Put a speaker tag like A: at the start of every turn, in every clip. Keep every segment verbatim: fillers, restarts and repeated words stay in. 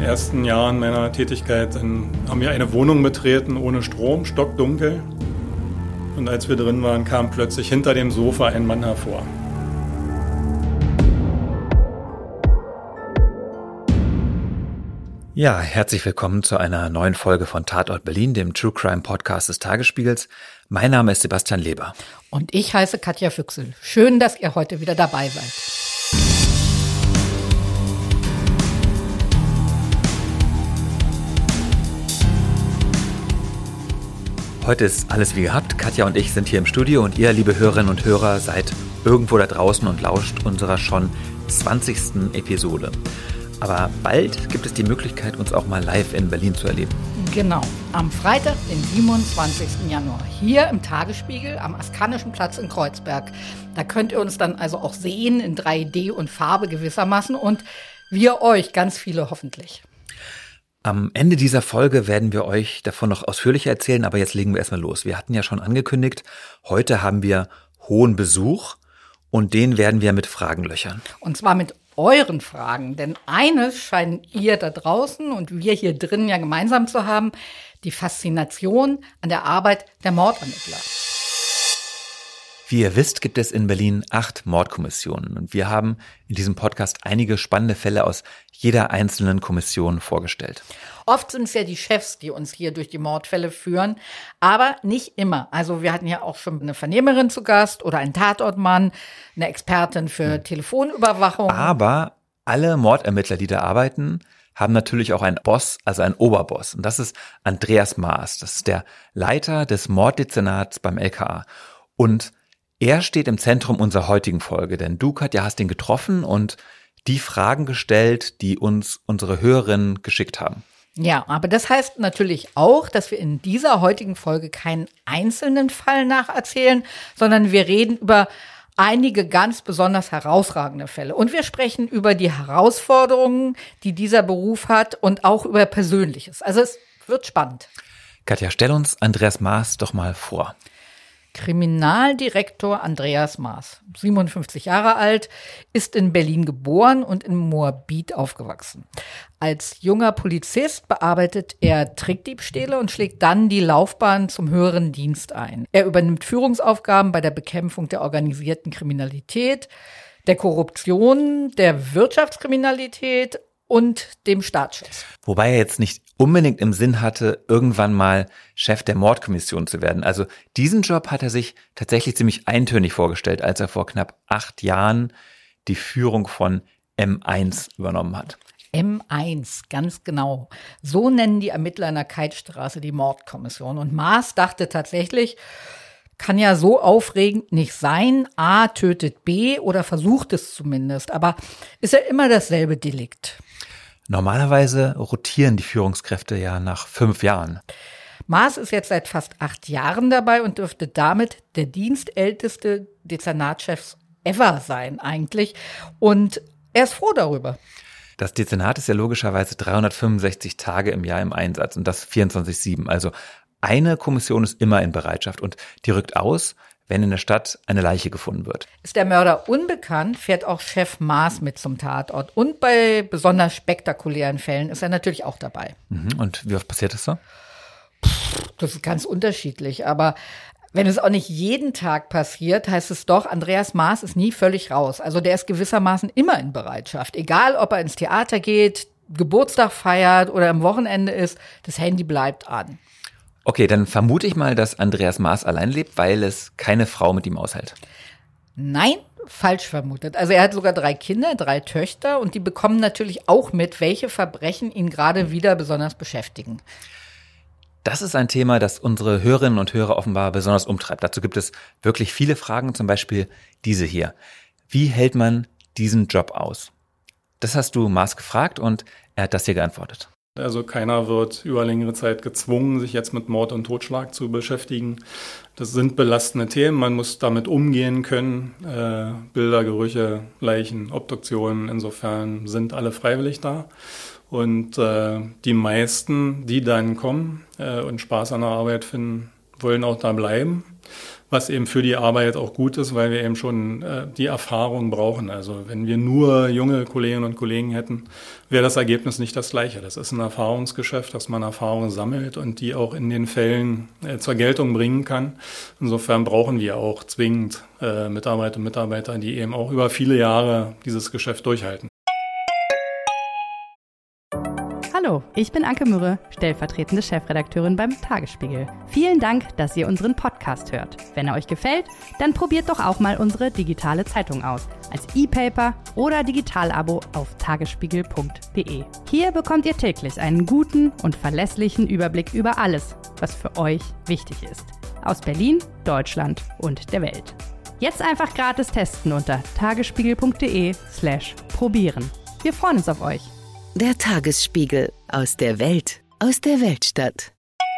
A: ersten Jahren meiner Tätigkeit in, haben wir eine Wohnung betreten ohne Strom, stockdunkel. Und als wir drin waren, kam plötzlich hinter dem Sofa ein Mann hervor.
B: Ja, herzlich willkommen zu einer neuen Folge von Tatort Berlin, dem True Crime Podcast des Tagesspiegels. Mein Name ist Sebastian Leber.
C: Und ich heiße Katja Füchsel. Schön, dass ihr heute wieder dabei seid.
B: Heute ist alles wie gehabt. Katja und ich sind hier im Studio und ihr, liebe Hörerinnen und Hörer, seid irgendwo da draußen und lauscht unserer schon zwanzigsten Episode. Aber bald gibt es die Möglichkeit, uns auch mal live in Berlin zu erleben.
C: Genau, am Freitag, den siebenundzwanzigsten Januar, hier im Tagesspiegel am Askanischen Platz in Kreuzberg. Da könnt ihr uns dann also auch sehen in drei D und Farbe gewissermaßen und wir euch, ganz viele hoffentlich.
B: Am Ende dieser Folge werden wir euch davon noch ausführlicher erzählen, aber jetzt legen wir erstmal los. Wir hatten ja schon angekündigt, heute haben wir hohen Besuch und den werden wir mit Fragen löchern.
C: Und zwar mit euren Fragen, denn eines scheinen ihr da draußen und wir hier drin ja gemeinsam zu haben, die Faszination an der Arbeit der Mordermittler.
B: Wie ihr wisst, gibt es in Berlin acht Mordkommissionen und wir haben in diesem Podcast einige spannende Fälle aus jeder einzelnen Kommission vorgestellt.
C: Oft sind es ja die Chefs, die uns hier durch die Mordfälle führen, aber nicht immer. Also wir hatten ja auch schon eine Vernehmerin zu Gast oder einen Tatortmann, eine Expertin für hm. Telefonüberwachung.
B: Aber alle Mordermittler, die da arbeiten, haben natürlich auch einen Boss, also einen Oberboss. Und das ist Andreas Maaß. Das ist der Leiter des Morddezernats beim L K A. Und er steht im Zentrum unserer heutigen Folge, denn du, Katja, hast ihn getroffen und die Fragen gestellt, die uns unsere Hörerinnen geschickt haben.
C: Ja, aber das heißt natürlich auch, dass wir in dieser heutigen Folge keinen einzelnen Fall nacherzählen, sondern wir reden über einige ganz besonders herausragende Fälle. Und wir sprechen über die Herausforderungen, die dieser Beruf hat und auch über Persönliches. Also es wird spannend.
B: Katja, stell uns Andreas Maaß doch mal vor.
C: Kriminaldirektor Andreas Maaß, siebenundfünfzig Jahre alt, ist in Berlin geboren und in Moabit aufgewachsen. Als junger Polizist bearbeitet er Trickdiebstähle und schlägt dann die Laufbahn zum höheren Dienst ein. Er übernimmt Führungsaufgaben bei der Bekämpfung der organisierten Kriminalität, der Korruption, der Wirtschaftskriminalität und dem Staatsschutz.
B: Wobei er jetzt nicht unbedingt im Sinn hatte, irgendwann mal Chef der Mordkommission zu werden. Also diesen Job hat er sich tatsächlich ziemlich eintönig vorgestellt, als er vor knapp acht Jahren die Führung von M eins übernommen hat.
C: M eins, ganz genau. So nennen die Ermittler in der Keithstraße die Mordkommission. Und Maaß dachte tatsächlich, kann ja so aufregend nicht sein. A tötet B oder versucht es zumindest. Aber ist ja immer dasselbe Delikt.
B: Normalerweise rotieren die Führungskräfte ja nach fünf Jahren.
C: Maaß ist jetzt seit fast acht Jahren dabei und dürfte damit der dienstälteste Dezernatschef ever sein eigentlich. Und er ist froh darüber.
B: Das Dezernat ist ja logischerweise dreihundertfünfundsechzig Tage im Jahr im Einsatz und das vierundzwanzig sieben. Also eine Kommission ist immer in Bereitschaft und die rückt aus, wenn in der Stadt eine Leiche gefunden wird.
C: Ist der Mörder unbekannt, fährt auch Chef Maaß mit zum Tatort. Und bei besonders spektakulären Fällen ist er natürlich auch dabei.
B: Mhm. Und wie oft passiert das so?
C: Das ist ganz unterschiedlich. Aber wenn es auch nicht jeden Tag passiert, heißt es doch, Andreas Maaß ist nie völlig raus. Also der ist gewissermaßen immer in Bereitschaft. Egal, ob er ins Theater geht, Geburtstag feiert oder am Wochenende ist, das Handy bleibt an.
B: Okay, dann vermute ich mal, dass Andreas Maaß allein lebt, weil es keine Frau mit ihm aushält.
C: Nein, falsch vermutet. Also er hat sogar drei Kinder, drei Töchter und die bekommen natürlich auch mit, welche Verbrechen ihn gerade wieder besonders beschäftigen.
B: Das ist ein Thema, das unsere Hörerinnen und Hörer offenbar besonders umtreibt. Dazu gibt es wirklich viele Fragen, zum Beispiel diese hier. Wie hält man diesen Job aus? Das hast du Maaß gefragt und er hat das hier geantwortet.
A: Also keiner wird über längere Zeit gezwungen, sich jetzt mit Mord und Totschlag zu beschäftigen. Das sind belastende Themen, man muss damit umgehen können. Äh, Bilder, Gerüche, Leichen, Obduktionen, insofern sind alle freiwillig da. Und äh, die meisten, die dann kommen äh, und Spaß an der Arbeit finden, wollen auch da bleiben, was eben für die Arbeit auch gut ist, weil wir eben schon äh, die Erfahrung brauchen. Also wenn wir nur junge Kolleginnen und Kollegen hätten, wäre das Ergebnis nicht das gleiche. Das ist ein Erfahrungsgeschäft, dass man Erfahrungen sammelt und die auch in den Fällen äh, zur Geltung bringen kann. Insofern brauchen wir auch zwingend äh, Mitarbeiter und Mitarbeiter, die eben auch über viele Jahre dieses Geschäft durchhalten.
D: Hallo, ich bin Anke Mürre, stellvertretende Chefredakteurin beim Tagesspiegel. Vielen Dank, dass ihr unseren Podcast hört. Wenn er euch gefällt, dann probiert doch auch mal unsere digitale Zeitung aus. Als E-Paper oder Digital-Abo auf tagesspiegel punkt de. Hier bekommt ihr täglich einen guten und verlässlichen Überblick über alles, was für euch wichtig ist. Aus Berlin, Deutschland und der Welt. Jetzt einfach gratis testen unter tagesspiegel punkt de slash probieren. Wir freuen uns auf euch.
E: Der Tagesspiegel, aus der Welt, aus der Weltstadt.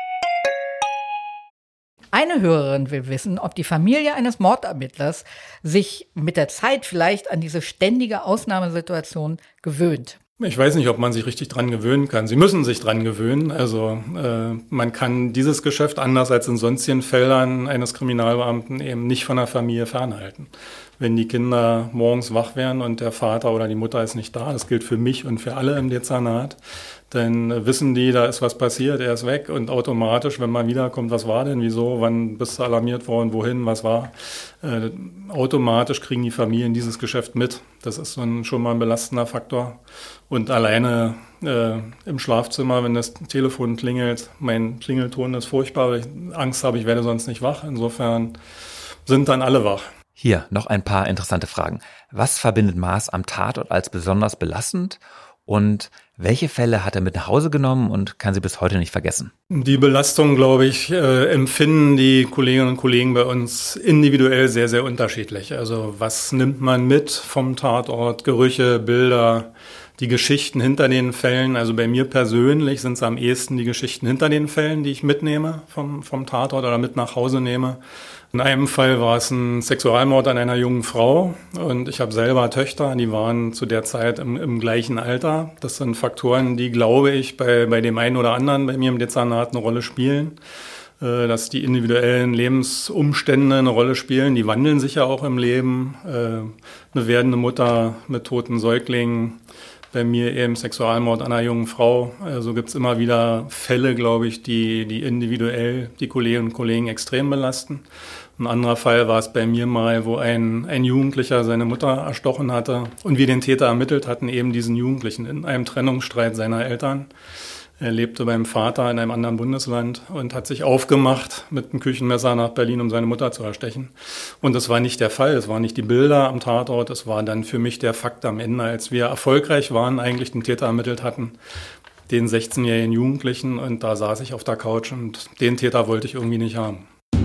C: Eine Hörerin will wissen, ob die Familie eines Mordermittlers sich mit der Zeit vielleicht an diese ständige Ausnahmesituation gewöhnt.
A: Ich weiß nicht, ob man sich richtig dran gewöhnen kann. Sie müssen sich dran gewöhnen. Also äh, man kann dieses Geschäft anders als in sonstigen Feldern eines Kriminalbeamten eben nicht von der Familie fernhalten. Wenn die Kinder morgens wach werden und der Vater oder die Mutter ist nicht da, das gilt für mich und für alle im Dezernat, dann wissen die, da ist was passiert, er ist weg und automatisch, wenn man wiederkommt, was war denn, wieso, wann bist du alarmiert worden, wohin, was war, äh, automatisch kriegen die Familien dieses Geschäft mit. Das ist so ein, schon mal ein belastender Faktor. Und alleine äh, im Schlafzimmer, wenn das Telefon klingelt, mein Klingelton ist furchtbar, weil ich Angst habe, ich werde sonst nicht wach. Insofern sind dann alle wach.
B: Hier noch ein paar interessante Fragen. Was verbindet Maas am Tatort als besonders belastend? Und welche Fälle hat er mit nach Hause genommen und kann sie bis heute nicht vergessen?
A: Die Belastung, glaube ich, äh, empfinden die Kolleginnen und Kollegen bei uns individuell sehr, sehr unterschiedlich. Also was nimmt man mit vom Tatort? Gerüche, Bilder, die Geschichten hinter den Fällen. Also bei mir persönlich sind es am ehesten die Geschichten hinter den Fällen, die ich mitnehme vom, vom Tatort oder mit nach Hause nehme. In einem Fall war es ein Sexualmord an einer jungen Frau und ich habe selber Töchter, die waren zu der Zeit im, im gleichen Alter. Das sind Faktoren, die, glaube ich, bei, bei dem einen oder anderen bei mir im Dezernat eine Rolle spielen, äh, dass die individuellen Lebensumstände eine Rolle spielen. Die wandeln sich ja auch im Leben. Äh, eine werdende Mutter mit toten Säuglingen, bei mir eben Sexualmord an einer jungen Frau. Also gibt es immer wieder Fälle, glaube ich, die, die individuell die Kolleginnen und Kollegen extrem belasten. Ein anderer Fall war es bei mir mal, wo ein, ein Jugendlicher seine Mutter erstochen hatte und wir den Täter ermittelt hatten, eben diesen Jugendlichen in einem Trennungsstreit seiner Eltern. Er lebte beim Vater in einem anderen Bundesland und hat sich aufgemacht mit einem Küchenmesser nach Berlin, um seine Mutter zu erstechen. Und das war nicht der Fall, es waren nicht die Bilder am Tatort, es war dann für mich der Fakt am Ende, als wir erfolgreich waren, eigentlich den Täter ermittelt hatten, den sechzehnjährigen Jugendlichen. Und da saß ich auf der Couch und den Täter wollte ich irgendwie nicht haben.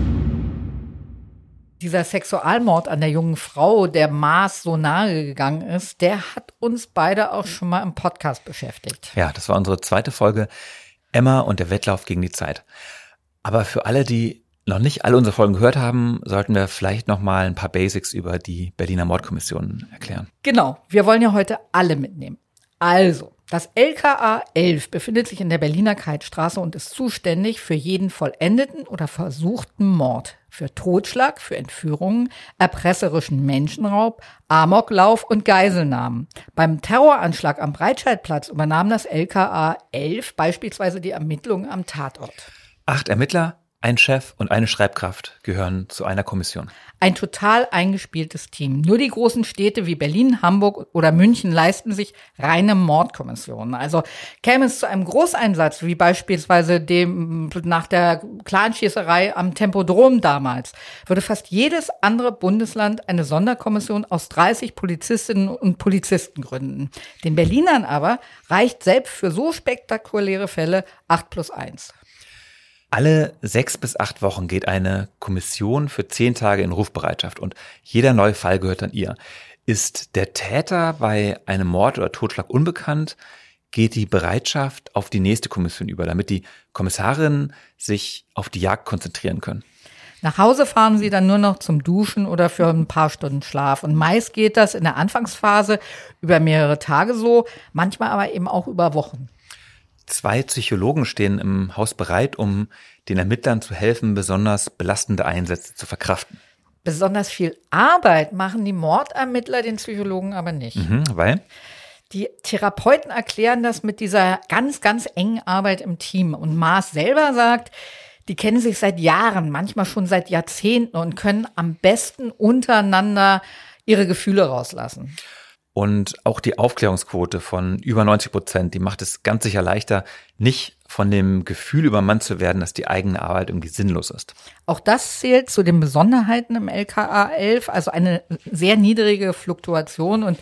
C: Dieser Sexualmord an der jungen Frau, der Maas so nahe gegangen ist, der hat uns beide auch schon mal im Podcast beschäftigt.
B: Ja, das war unsere zweite Folge, Emma und der Wettlauf gegen die Zeit. Aber für alle, die noch nicht alle unsere Folgen gehört haben, sollten wir vielleicht noch mal ein paar Basics über die Berliner Mordkommission erklären.
C: Genau, wir wollen ja heute alle mitnehmen. Also, das L K A elf befindet sich in der Berliner Keithstraße und ist zuständig für jeden vollendeten oder versuchten Mord, für Totschlag, für Entführungen, erpresserischen Menschenraub, Amoklauf und Geiselnahmen. Beim Terroranschlag am Breitscheidplatz übernahm das L K A elf beispielsweise die Ermittlungen am Tatort.
B: Acht Ermittler, ein Chef und eine Schreibkraft gehören zu einer Kommission.
C: Ein total eingespieltes Team. Nur die großen Städte wie Berlin, Hamburg oder München leisten sich reine Mordkommissionen. Also käme es zu einem Großeinsatz, wie beispielsweise dem nach der Clanschießerei am Tempodrom damals, würde fast jedes andere Bundesland eine Sonderkommission aus dreißig Polizistinnen und Polizisten gründen. Den Berlinern aber reicht selbst für so spektakuläre Fälle acht plus eins.
B: Alle sechs bis acht Wochen geht eine Kommission für zehn Tage in Rufbereitschaft und jeder neue Fall gehört an ihr. Ist der Täter bei einem Mord oder Totschlag unbekannt, geht die Bereitschaft auf die nächste Kommission über, damit die Kommissarinnen sich auf die Jagd konzentrieren können.
C: Nach Hause fahren sie dann nur noch zum Duschen oder für ein paar Stunden Schlaf. Und meist geht das in der Anfangsphase über mehrere Tage so, manchmal aber eben auch über Wochen.
B: Zwei Psychologen stehen im Haus bereit, um den Ermittlern zu helfen, besonders belastende Einsätze zu verkraften.
C: Besonders viel Arbeit machen die Mordermittler den Psychologen aber nicht.
B: Mhm, weil?
C: Die Therapeuten erklären das mit dieser ganz, ganz engen Arbeit im Team. Und Maas selber sagt, die kennen sich seit Jahren, manchmal schon seit Jahrzehnten und können am besten untereinander ihre Gefühle rauslassen.
B: Und auch die Aufklärungsquote von über neunzig Prozent, die macht es ganz sicher leichter, nicht von dem Gefühl übermannt zu werden, dass die eigene Arbeit irgendwie sinnlos ist.
C: Auch das zählt zu den Besonderheiten im L K A elf, also eine sehr niedrige Fluktuation. Und,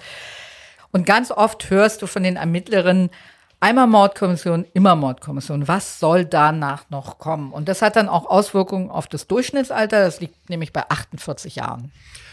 C: und ganz oft hörst du von den Ermittlerinnen, einmal Mordkommission, immer Mordkommission. Was soll danach noch kommen? Und das hat dann auch Auswirkungen auf das Durchschnittsalter. Das liegt nämlich bei achtundvierzig Jahren.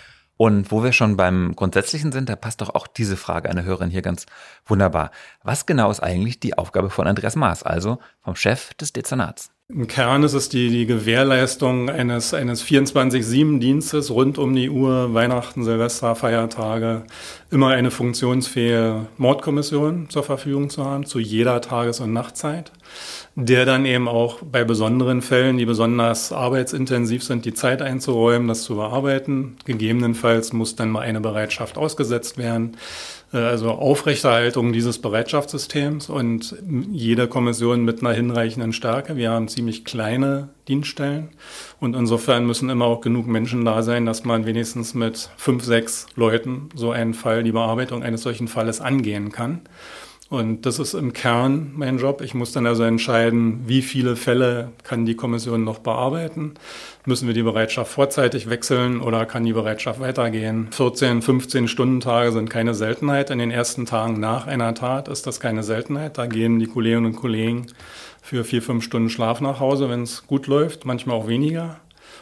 B: Und wo wir schon beim Grundsätzlichen sind, da passt doch auch diese Frage einer Hörerin hier ganz wunderbar. Was genau ist eigentlich die Aufgabe von Andreas Maas, also vom Chef des Dezernats?
A: Im Kern ist es die, die Gewährleistung eines, eines vierundzwanzig sieben Dienstes rund um die Uhr, Weihnachten, Silvester, Feiertage, immer eine funktionsfähige Mordkommission zur Verfügung zu haben, zu jeder Tages- und Nachtzeit, der dann eben auch bei besonderen Fällen, die besonders arbeitsintensiv sind, die Zeit einzuräumen, das zu bearbeiten. Gegebenenfalls muss dann mal eine Bereitschaft ausgesetzt werden. Also Aufrechterhaltung dieses Bereitschaftssystems und jede Kommission mit einer hinreichenden Stärke. Wir haben ziemlich kleine Dienststellen und insofern müssen immer auch genug Menschen da sein, dass man wenigstens mit fünf, sechs Leuten so einen Fall, die Bearbeitung eines solchen Falles angehen kann. Und das ist im Kern mein Job. Ich muss dann also entscheiden, wie viele Fälle kann die Kommission noch bearbeiten. Müssen wir die Bereitschaft vorzeitig wechseln oder kann die Bereitschaft weitergehen? vierzehn, fünfzehn Stundentage sind keine Seltenheit. In den ersten Tagen nach einer Tat ist das keine Seltenheit. Da gehen die Kolleginnen und Kollegen für vier, fünf Stunden Schlaf nach Hause, wenn es gut läuft, manchmal auch weniger.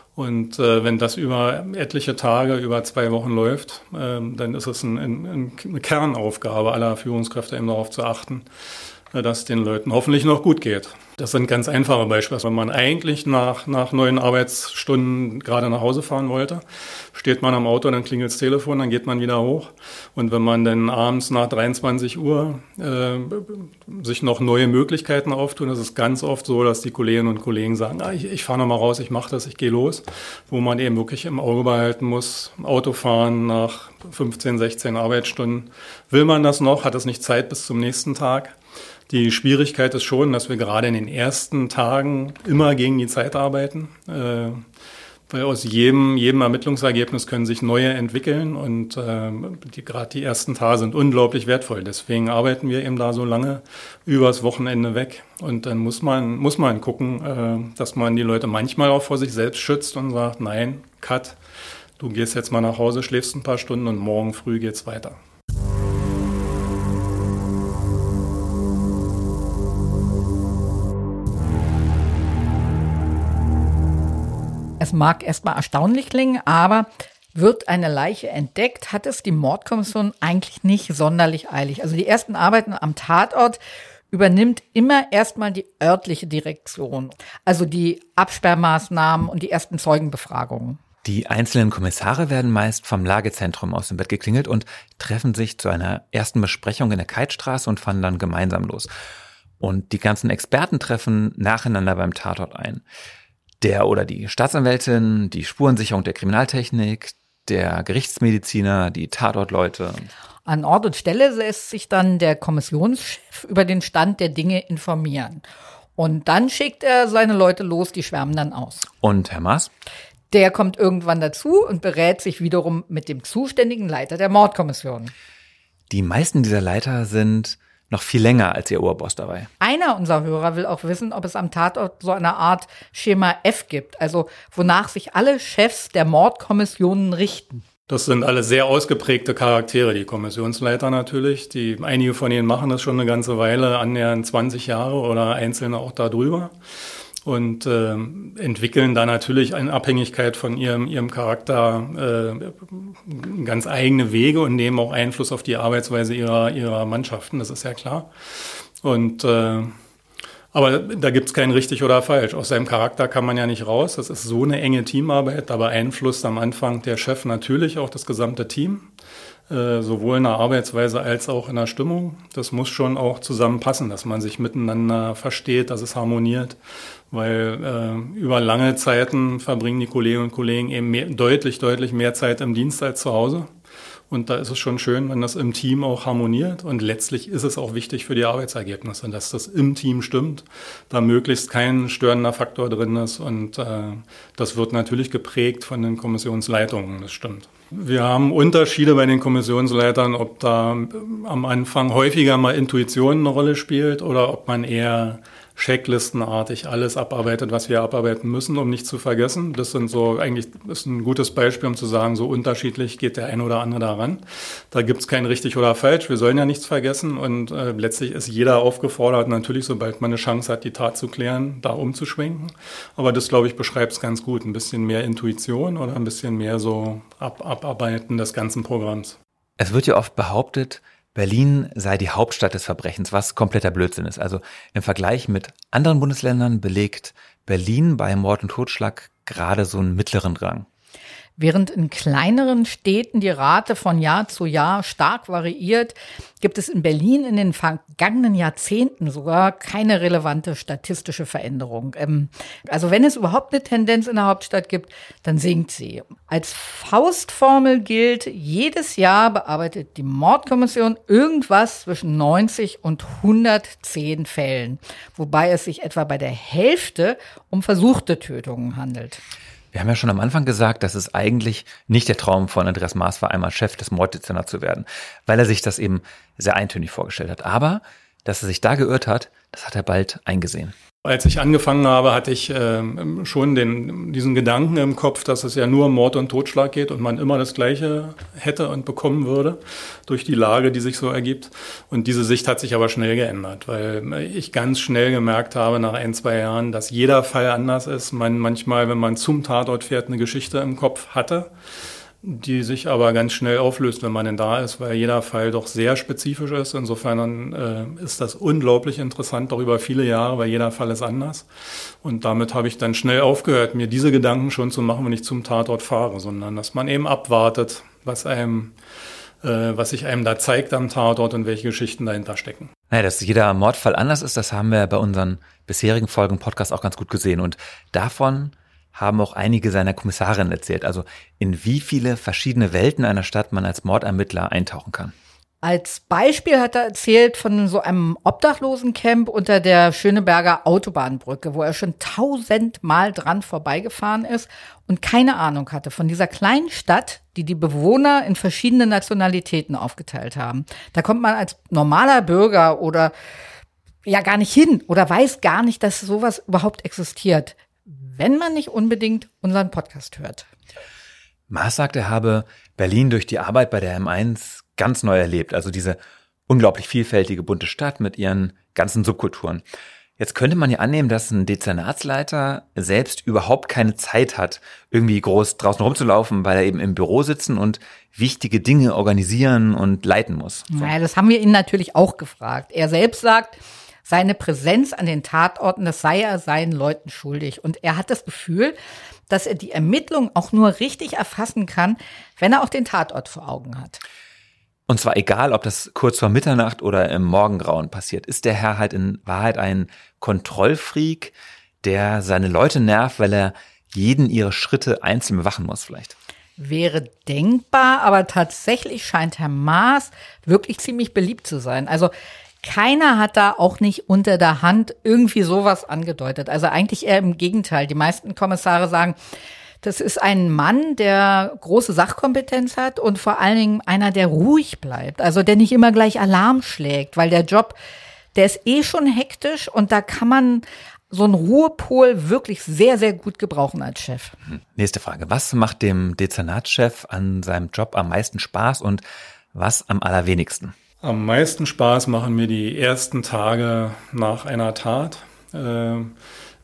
A: Und äh, wenn das über etliche Tage, über zwei Wochen läuft, äh, dann ist es ein, ein, eine Kernaufgabe aller Führungskräfte, eben darauf zu achten, äh, dass den Leuten hoffentlich noch gut geht. Das sind ganz einfache Beispiele. Wenn man eigentlich nach, nach neun Arbeitsstunden gerade nach Hause fahren wollte, steht man am Auto, dann klingelt das Telefon, dann geht man wieder hoch. Und wenn man dann abends nach dreiundzwanzig Uhr äh, sich noch neue Möglichkeiten auftun, ist es ganz oft so, dass die Kolleginnen und Kollegen sagen, ah, ich, ich fahre noch mal raus, ich mache das, ich gehe los. Wo man eben wirklich im Auge behalten muss, Autofahren nach fünfzehn, sechzehn Arbeitsstunden. Will man das noch? Hat es nicht Zeit bis zum nächsten Tag? Die Schwierigkeit ist schon, dass wir gerade in den ersten Tagen immer gegen die Zeit arbeiten, äh, weil aus jedem, jedem Ermittlungsergebnis können sich neue entwickeln und äh, die, gerade die ersten Tage sind unglaublich wertvoll. Deswegen arbeiten wir eben da so lange übers Wochenende weg und dann muss man, muss man gucken, äh, dass man die Leute manchmal auch vor sich selbst schützt und sagt, nein, Cut, du gehst jetzt mal nach Hause, schläfst ein paar Stunden und morgen früh geht's weiter.
C: Es mag erstmal erstaunlich klingen, aber wird eine Leiche entdeckt, hat es die Mordkommission eigentlich nicht sonderlich eilig. Also die ersten Arbeiten am Tatort übernimmt immer erstmal die örtliche Direktion, also die Absperrmaßnahmen und die ersten Zeugenbefragungen.
B: Die einzelnen Kommissare werden meist vom Lagezentrum aus dem Bett geklingelt und treffen sich zu einer ersten Besprechung in der Keitstraße und fahren dann gemeinsam los. Und die ganzen Experten treffen nacheinander beim Tatort ein. Der oder die Staatsanwältin, die Spurensicherung der Kriminaltechnik, der Gerichtsmediziner, die Tatortleute.
C: An Ort und Stelle lässt sich dann der Kommissionschef über den Stand der Dinge informieren. Und dann schickt er seine Leute los, die schwärmen dann aus.
B: Und Herr Maas?
C: Der kommt irgendwann dazu und berät sich wiederum mit dem zuständigen Leiter der Mordkommission.
B: Die meisten dieser Leiter sind noch viel länger als ihr Oberboss dabei.
C: Einer unserer Hörer will auch wissen, ob es am Tatort so eine Art Schema F gibt, also wonach sich alle Chefs der Mordkommissionen richten.
A: Das sind alle sehr ausgeprägte Charaktere, die Kommissionsleiter natürlich. Die, einige von ihnen machen das schon eine ganze Weile, annähernd zwanzig Jahre oder einzelne auch darüber. Und äh, entwickeln da natürlich in Abhängigkeit von ihrem, ihrem Charakter äh, ganz eigene Wege und nehmen auch Einfluss auf die Arbeitsweise ihrer, ihrer Mannschaften, das ist ja klar. Und äh, aber da gibt's kein richtig oder falsch. Aus seinem Charakter kann man ja nicht raus. Das ist so eine enge Teamarbeit. Da beeinflusst am Anfang der Chef natürlich auch das gesamte Team. äh, sowohl in der Arbeitsweise als auch in der Stimmung. Das muss schon auch zusammenpassen, dass man sich miteinander versteht, dass es harmoniert, weil äh, über lange Zeiten verbringen die Kolleginnen und Kollegen eben mehr, deutlich, deutlich mehr Zeit im Dienst als zu Hause. Und da ist es schon schön, wenn das im Team auch harmoniert. Und letztlich ist es auch wichtig für die Arbeitsergebnisse, dass das im Team stimmt, da möglichst kein störender Faktor drin ist. Und äh, das wird natürlich geprägt von den Kommissionsleitungen, das stimmt. Wir haben Unterschiede bei den Kommissionsleitern, ob da am Anfang häufiger mal Intuition eine Rolle spielt oder ob man eher checklistenartig alles abarbeitet, was wir abarbeiten müssen, um nichts zu vergessen. Das sind so eigentlich ist ein gutes Beispiel, um zu sagen, so unterschiedlich geht der eine oder andere daran. Da gibt es kein richtig oder falsch. Wir sollen ja nichts vergessen und äh, letztlich ist jeder aufgefordert, natürlich, sobald man eine Chance hat, die Tat zu klären, da umzuschwenken. Aber das, glaube ich, beschreibt es ganz gut. Ein bisschen mehr Intuition oder ein bisschen mehr so ab, Abarbeiten des ganzen Programms.
B: Es wird ja oft behauptet, Berlin sei die Hauptstadt des Verbrechens, was kompletter Blödsinn ist. Also im Vergleich mit anderen Bundesländern belegt Berlin bei Mord und Totschlag gerade so einen mittleren Rang.
C: Während in kleineren Städten die Rate von Jahr zu Jahr stark variiert, gibt es in Berlin in den vergangenen Jahrzehnten sogar keine relevante statistische Veränderung. Also wenn es überhaupt eine Tendenz in der Hauptstadt gibt, dann sinkt sie. Als Faustformel gilt, jedes Jahr bearbeitet die Mordkommission irgendwas zwischen neunzig und hundertzehn Fällen, wobei es sich etwa bei der Hälfte um versuchte Tötungen handelt.
B: Wir haben ja schon am Anfang gesagt, dass es eigentlich nicht der Traum von Andreas Maaß war, einmal Chef des Morddezernats zu werden, weil er sich das eben sehr eintönig vorgestellt hat. Aber, dass er sich da geirrt hat, das hat er bald eingesehen.
A: Als ich angefangen habe, hatte ich äh, schon den, diesen Gedanken im Kopf, dass es ja nur um Mord und Totschlag geht und man immer das Gleiche hätte und bekommen würde durch die Lage, die sich so ergibt. Und diese Sicht hat sich aber schnell geändert, weil ich ganz schnell gemerkt habe nach ein, zwei Jahren, dass jeder Fall anders ist. Man manchmal, wenn man zum Tatort fährt, eine Geschichte im Kopf hatte, die sich aber ganz schnell auflöst, wenn man denn da ist, weil jeder Fall doch sehr spezifisch ist. Insofern äh, ist das unglaublich interessant, auch über viele Jahre, weil jeder Fall ist anders. Und damit habe ich dann schnell aufgehört, mir diese Gedanken schon zu machen, wenn ich zum Tatort fahre, sondern dass man eben abwartet, was einem, äh, was sich einem da zeigt am Tatort und welche Geschichten dahinter stecken.
B: Naja, dass jeder Mordfall anders ist, das haben wir bei unseren bisherigen Folgen im Podcast auch ganz gut gesehen. Und davon haben auch einige seiner Kommissarinnen erzählt, also in wie viele verschiedene Welten einer Stadt man als Mordermittler eintauchen kann.
C: Als Beispiel hat er erzählt von so einem Obdachlosencamp unter der Schöneberger Autobahnbrücke, wo er schon tausendmal dran vorbeigefahren ist und keine Ahnung hatte von dieser kleinen Stadt, die die Bewohner in verschiedene Nationalitäten aufgeteilt haben. Da kommt man als normaler Bürger oder ja gar nicht hin oder weiß gar nicht, dass sowas überhaupt existiert, wenn man nicht unbedingt unseren Podcast hört.
B: Maaß sagt, er habe Berlin durch die Arbeit bei der M eins ganz neu erlebt. Also diese unglaublich vielfältige, bunte Stadt mit ihren ganzen Subkulturen. Jetzt könnte man ja annehmen, dass ein Dezernatsleiter selbst überhaupt keine Zeit hat, irgendwie groß draußen rumzulaufen, weil er eben im Büro sitzen und wichtige Dinge organisieren und leiten muss. So.
C: Naja, das haben wir ihn natürlich auch gefragt. Er selbst sagt, seine Präsenz an den Tatorten, das sei er seinen Leuten schuldig. Und er hat das Gefühl, dass er die Ermittlung auch nur richtig erfassen kann, wenn er auch den Tatort vor Augen hat.
B: Und zwar egal, ob das kurz vor Mitternacht oder im Morgengrauen passiert, ist der Herr halt in Wahrheit ein Kontrollfreak, der seine Leute nervt, weil er jeden ihre Schritte einzeln bewachen muss vielleicht.
C: Wäre denkbar, aber tatsächlich scheint Herr Maaß wirklich ziemlich beliebt zu sein. Also keiner hat da auch nicht unter der Hand irgendwie sowas angedeutet. Also eigentlich eher im Gegenteil. Die meisten Kommissare sagen, das ist ein Mann, der große Sachkompetenz hat und vor allen Dingen einer, der ruhig bleibt. Also der nicht immer gleich Alarm schlägt, weil der Job, der ist eh schon hektisch und da kann man so einen Ruhepol wirklich sehr, sehr gut gebrauchen als Chef.
B: Nächste Frage. Was macht dem Dezernatschef an seinem Job am meisten Spaß und was am allerwenigsten?
A: Am meisten Spaß machen mir die ersten Tage nach einer Tat. Äh,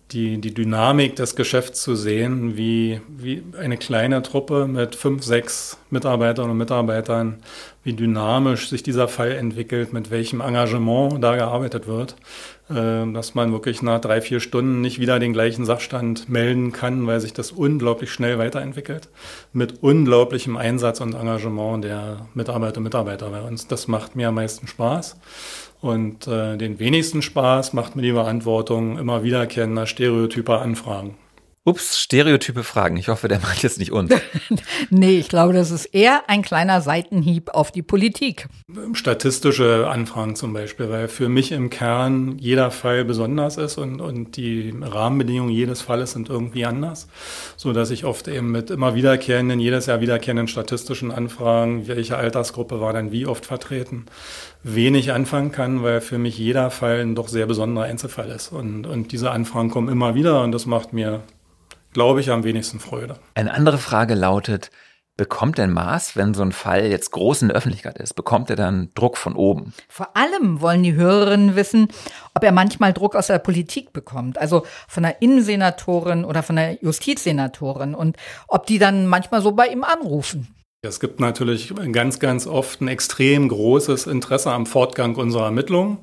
A: die, die Dynamik des Geschäfts zu sehen, wie, wie eine kleine Truppe mit fünf, sechs Mitarbeiterinnen und Mitarbeitern, wie dynamisch sich dieser Fall entwickelt, mit welchem Engagement da gearbeitet wird, äh, dass man wirklich nach drei, vier Stunden nicht wieder den gleichen Sachstand melden kann, weil sich das unglaublich schnell weiterentwickelt, mit unglaublichem Einsatz und Engagement der Mitarbeiter und Mitarbeiter bei uns. Das macht mir am meisten Spaß. Und äh, den wenigsten Spaß macht mir die Beantwortung immer wiederkehrender stereotyper Anfragen.
B: Ups, stereotype Fragen. Ich hoffe, der meint jetzt nicht uns.
C: Nee, ich glaube, das ist eher ein kleiner Seitenhieb auf die Politik.
A: Statistische Anfragen zum Beispiel, weil für mich im Kern jeder Fall besonders ist und, und die Rahmenbedingungen jedes Falles sind irgendwie anders, so dass ich oft eben mit immer wiederkehrenden, jedes Jahr wiederkehrenden statistischen Anfragen, welche Altersgruppe war dann wie oft vertreten, wenig anfangen kann, weil für mich jeder Fall ein doch sehr besonderer Einzelfall ist. Und, und diese Anfragen kommen immer wieder und das macht mir, glaube ich, am wenigsten Freude.
B: Eine andere Frage lautet, bekommt denn Maas, wenn so ein Fall jetzt groß in der Öffentlichkeit ist, bekommt er dann Druck von oben?
C: Vor allem wollen die Hörerinnen wissen, ob er manchmal Druck aus der Politik bekommt, also von der Innensenatorin oder von der Justizsenatorin und ob die dann manchmal so bei ihm anrufen.
A: Es gibt natürlich ganz, ganz oft ein extrem großes Interesse am Fortgang unserer Ermittlungen.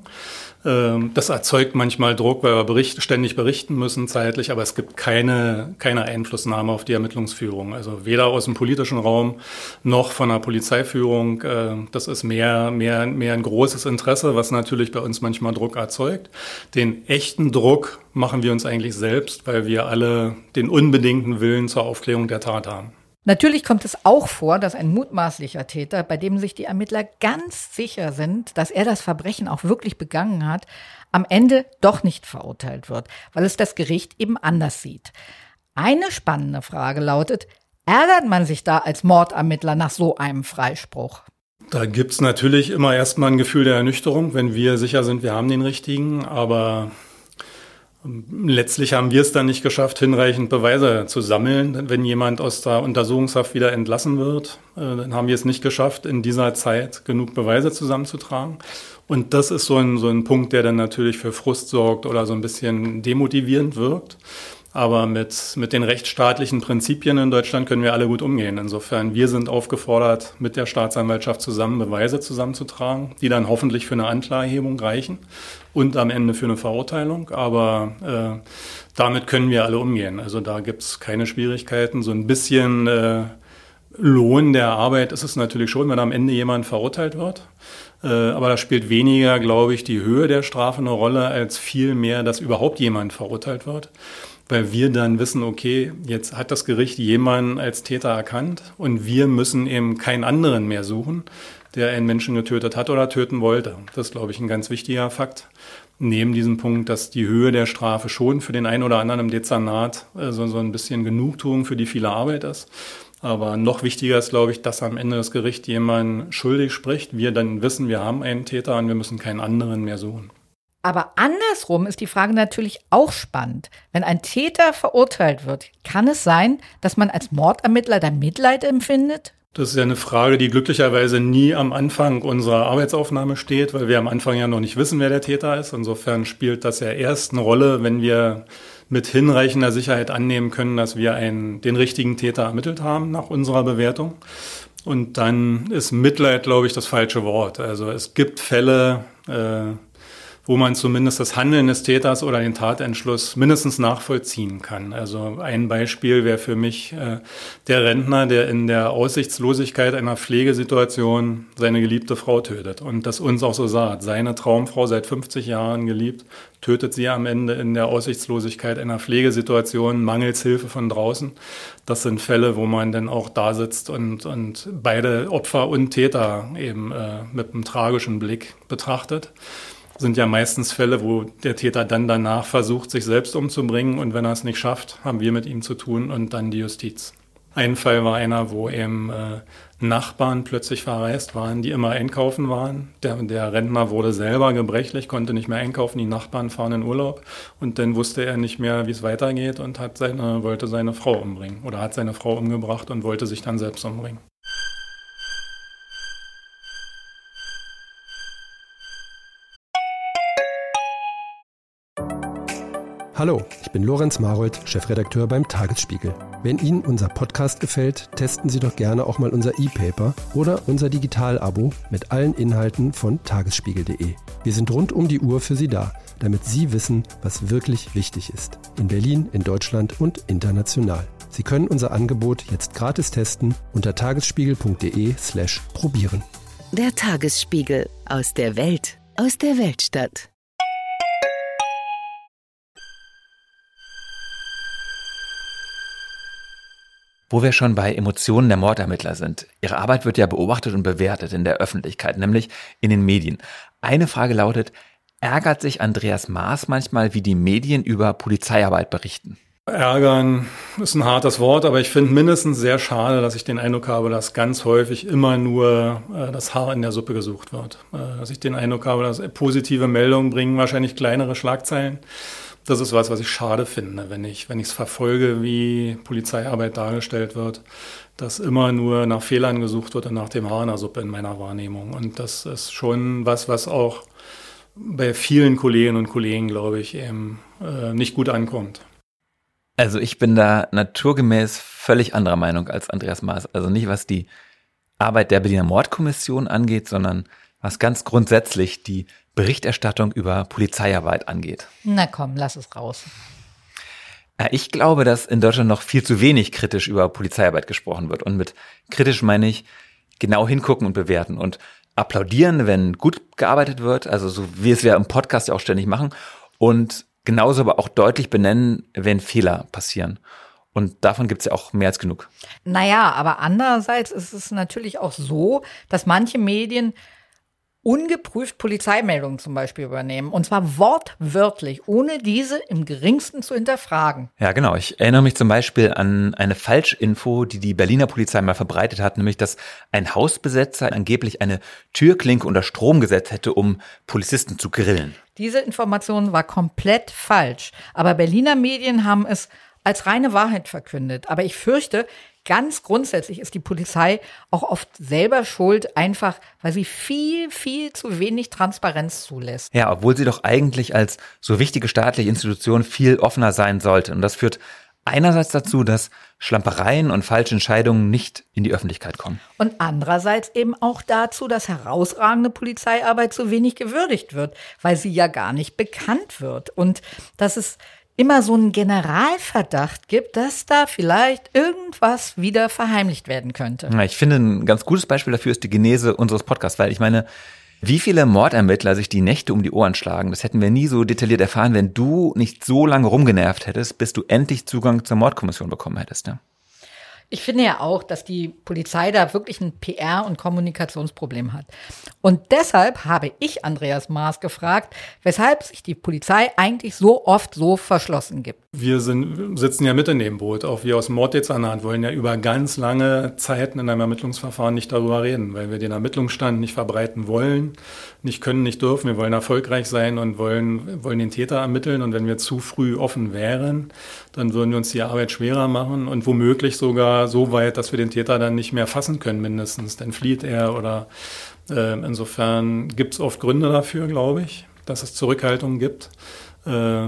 A: Das erzeugt manchmal Druck, weil wir bericht, ständig berichten müssen zeitlich, aber es gibt keine, keine Einflussnahme auf die Ermittlungsführung. Also weder aus dem politischen Raum noch von der Polizeiführung. Das ist mehr, mehr, mehr ein großes Interesse, was natürlich bei uns manchmal Druck erzeugt. Den echten Druck machen wir uns eigentlich selbst, weil wir alle den unbedingten Willen zur Aufklärung der Tat haben.
C: Natürlich kommt es auch vor, dass ein mutmaßlicher Täter, bei dem sich die Ermittler ganz sicher sind, dass er das Verbrechen auch wirklich begangen hat, am Ende doch nicht verurteilt wird, weil es das Gericht eben anders sieht. Eine spannende Frage lautet, ärgert man sich da als Mordermittler nach so einem Freispruch?
A: Da gibt's natürlich immer erstmal ein Gefühl der Ernüchterung, wenn wir sicher sind, wir haben den richtigen, aber letztlich haben wir es dann nicht geschafft, hinreichend Beweise zu sammeln. Wenn jemand aus der Untersuchungshaft wieder entlassen wird, dann haben wir es nicht geschafft, in dieser Zeit genug Beweise zusammenzutragen. Und das ist so ein, so ein Punkt, der dann natürlich für Frust sorgt oder so ein bisschen demotivierend wirkt. Aber mit, mit den rechtsstaatlichen Prinzipien in Deutschland können wir alle gut umgehen. Insofern, wir sind aufgefordert, mit der Staatsanwaltschaft zusammen Beweise zusammenzutragen, die dann hoffentlich für eine Anklageerhebung reichen und am Ende für eine Verurteilung. Aber äh, damit können wir alle umgehen. Also da gibt's keine Schwierigkeiten. So ein bisschen äh, Lohn der Arbeit ist es natürlich schon, wenn am Ende jemand verurteilt wird. Äh, aber da spielt weniger, glaube ich, die Höhe der Strafe eine Rolle, als viel mehr, dass überhaupt jemand verurteilt wird. Weil wir dann wissen, okay, jetzt hat das Gericht jemanden als Täter erkannt und wir müssen eben keinen anderen mehr suchen, der einen Menschen getötet hat oder töten wollte. Das ist, glaube ich, ein ganz wichtiger Fakt. Neben diesem Punkt, dass die Höhe der Strafe schon für den einen oder anderen im Dezernat äh, so, so ein bisschen Genugtuung für die viele Arbeit ist. Aber noch wichtiger ist, glaube ich, dass am Ende das Gericht jemanden schuldig spricht. Wir dann wissen, wir haben einen Täter und wir müssen keinen anderen mehr suchen.
C: Aber andersrum ist die Frage natürlich auch spannend. Wenn ein Täter verurteilt wird, kann es sein, dass man als Mordermittler dann Mitleid empfindet?
A: Das ist ja eine Frage, die glücklicherweise nie am Anfang unserer Arbeitsaufnahme steht, weil wir am Anfang ja noch nicht wissen, wer der Täter ist. Insofern spielt das ja erst eine Rolle, wenn wir mit hinreichender Sicherheit annehmen können, dass wir einen, den richtigen Täter ermittelt haben nach unserer Bewertung. Und dann ist Mitleid, glaube ich, das falsche Wort. Also es gibt Fälle, äh, wo man zumindest das Handeln des Täters oder den Tatentschluss mindestens nachvollziehen kann. Also ein Beispiel wäre für mich äh, der Rentner, der in der Aussichtslosigkeit einer Pflegesituation seine geliebte Frau tötet und das uns auch so sagt. Seine Traumfrau, seit fünfzig Jahren geliebt, tötet sie am Ende in der Aussichtslosigkeit einer Pflegesituation, mangels Hilfe von draußen. Das sind Fälle, wo man dann auch da sitzt und, und beide Opfer und Täter eben äh, mit einem tragischen Blick betrachtet. Sind ja meistens Fälle, wo der Täter dann danach versucht, sich selbst umzubringen und wenn er es nicht schafft, haben wir mit ihm zu tun und dann die Justiz. Ein Fall war einer, wo eben äh, Nachbarn plötzlich verreist waren, die immer einkaufen waren. Der, der Rentner wurde selber gebrechlich, konnte nicht mehr einkaufen, die Nachbarn fahren in Urlaub und dann wusste er nicht mehr, wie es weitergeht und hat seine, wollte seine Frau umbringen oder hat seine Frau umgebracht und wollte sich dann selbst umbringen.
F: Hallo, ich bin Lorenz Marold, Chefredakteur beim Tagesspiegel. Wenn Ihnen unser Podcast gefällt, testen Sie doch gerne auch mal unser E-Paper oder unser Digital-Abo mit allen Inhalten von tagesspiegel punkt de. Wir sind rund um die Uhr für Sie da, damit Sie wissen, was wirklich wichtig ist. In Berlin, in Deutschland und international. Sie können unser Angebot jetzt gratis testen unter tagesspiegel punkt de slash probieren.
E: Der Tagesspiegel, aus der Welt, aus der Weltstadt.
B: Wo wir schon bei Emotionen der Mordermittler sind. Ihre Arbeit wird ja beobachtet und bewertet in der Öffentlichkeit, nämlich in den Medien. Eine Frage lautet, ärgert sich Andreas Maaß manchmal, wie die Medien über Polizeiarbeit berichten?
A: Ärgern ist ein hartes Wort, aber ich finde mindestens sehr schade, dass ich den Eindruck habe, dass ganz häufig immer nur äh, das Haar in der Suppe gesucht wird. Äh, dass ich den Eindruck habe, dass positive Meldungen bringen wahrscheinlich kleinere Schlagzeilen. Das ist was, was ich schade finde, wenn ich wenn ich es verfolge, wie Polizeiarbeit dargestellt wird, dass immer nur nach Fehlern gesucht wird und nach dem Haar in der Suppe in meiner Wahrnehmung. Und das ist schon was, was auch bei vielen Kolleginnen und Kollegen, glaube ich, eben äh, nicht gut ankommt.
B: Also ich bin da naturgemäß völlig anderer Meinung als Andreas Maaß. Also nicht, was die Arbeit der Berliner Mordkommission angeht, sondern was ganz grundsätzlich die Berichterstattung über Polizeiarbeit angeht.
C: Na komm, lass es raus.
B: Ich glaube, dass in Deutschland noch viel zu wenig kritisch über Polizeiarbeit gesprochen wird. Und mit kritisch meine ich genau hingucken und bewerten und applaudieren, wenn gut gearbeitet wird, also so wie es wir im Podcast ja auch ständig machen, und genauso aber auch deutlich benennen, wenn Fehler passieren. Und davon gibt es ja auch mehr als genug.
C: Naja, aber andererseits ist es natürlich auch so, dass manche Medien ungeprüft Polizeimeldungen zum Beispiel übernehmen. Und zwar wortwörtlich, ohne diese im geringsten zu hinterfragen.
B: Ja, genau. Ich erinnere mich zum Beispiel an eine Falschinfo, die die Berliner Polizei mal verbreitet hat, nämlich, dass ein Hausbesetzer angeblich eine Türklinke unter Strom gesetzt hätte, um Polizisten zu grillen.
C: Diese Information war komplett falsch. Aber Berliner Medien haben es als reine Wahrheit verkündet. Aber ich fürchte, ganz grundsätzlich ist die Polizei auch oft selber schuld, einfach weil sie viel, viel zu wenig Transparenz zulässt.
B: Ja, obwohl sie doch eigentlich als so wichtige staatliche Institution viel offener sein sollte. Und das führt einerseits dazu, dass Schlampereien und falsche Entscheidungen nicht in die Öffentlichkeit kommen.
C: Und andererseits eben auch dazu, dass herausragende Polizeiarbeit zu wenig gewürdigt wird, weil sie ja gar nicht bekannt wird. Und dass es immer so einen Generalverdacht gibt, dass da vielleicht irgendwas wieder verheimlicht werden könnte.
B: Ja, ich finde, ein ganz gutes Beispiel dafür ist die Genese unseres Podcasts, weil ich meine, wie viele Mordermittler sich die Nächte um die Ohren schlagen, das hätten wir nie so detailliert erfahren, wenn du nicht so lange rumgenervt hättest, bis du endlich Zugang zur Mordkommission bekommen hättest. Ja?
C: Ich finde ja auch, dass die Polizei da wirklich ein P R- und Kommunikationsproblem hat. Und deshalb habe ich Andreas Maaß gefragt, weshalb sich die Polizei eigentlich so oft so verschlossen gibt.
A: Wir sind, sitzen ja mit in dem Boot. Auch wir aus dem Morddezernat wollen ja über ganz lange Zeiten in einem Ermittlungsverfahren nicht darüber reden, weil wir den Ermittlungsstand nicht verbreiten wollen, nicht können, nicht dürfen. Wir wollen erfolgreich sein und wollen, wollen den Täter ermitteln. Und wenn wir zu früh offen wären, dann würden wir uns die Arbeit schwerer machen und womöglich sogar so weit, dass wir den Täter dann nicht mehr fassen können mindestens. Dann flieht er oder äh, insofern gibt es oft Gründe dafür, glaube ich, dass es Zurückhaltung gibt. Äh,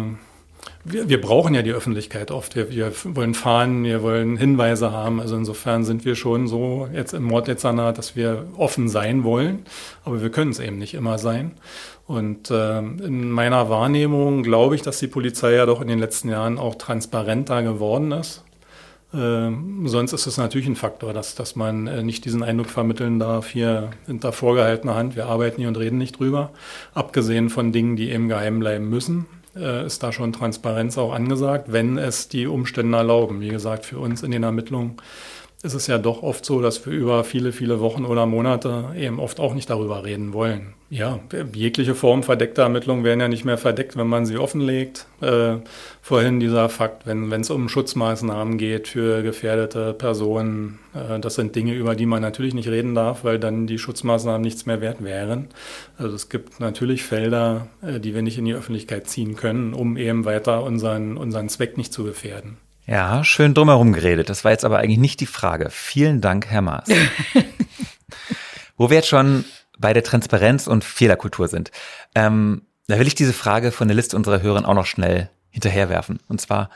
A: wir, wir brauchen ja die Öffentlichkeit oft. Wir, wir wollen fahren, wir wollen Hinweise haben. Also insofern sind wir schon so jetzt im Morddezernat, dass wir offen sein wollen, aber wir können es eben nicht immer sein. Und äh, in meiner Wahrnehmung glaube ich, dass die Polizei ja doch in den letzten Jahren auch transparenter geworden ist. Ähm, sonst ist es natürlich ein Faktor, dass, dass man äh, nicht diesen Eindruck vermitteln darf, hier hinter vorgehaltener Hand, wir arbeiten hier und reden nicht drüber. Abgesehen von Dingen, die eben geheim bleiben müssen, äh, ist da schon Transparenz auch angesagt, wenn es die Umstände erlauben. Wie gesagt, für uns in den Ermittlungen ist es ja doch oft so, dass wir über viele, viele Wochen oder Monate eben oft auch nicht darüber reden wollen. Ja, jegliche Form verdeckter Ermittlungen werden ja nicht mehr verdeckt, wenn man sie offenlegt. Äh, vorhin dieser Fakt, wenn wenn es um Schutzmaßnahmen geht für gefährdete Personen, äh, das sind Dinge, über die man natürlich nicht reden darf, weil dann die Schutzmaßnahmen nichts mehr wert wären. Also es gibt natürlich Felder, äh, die wir nicht in die Öffentlichkeit ziehen können, um eben weiter unseren, unseren Zweck nicht zu gefährden.
B: Ja, schön drumherum geredet. Das war jetzt aber eigentlich nicht die Frage. Vielen Dank, Herr Maaß. Wo wir jetzt schon bei der Transparenz und Fehlerkultur sind, ähm, da will ich diese Frage von der Liste unserer Hörer auch noch schnell hinterherwerfen. Und zwar,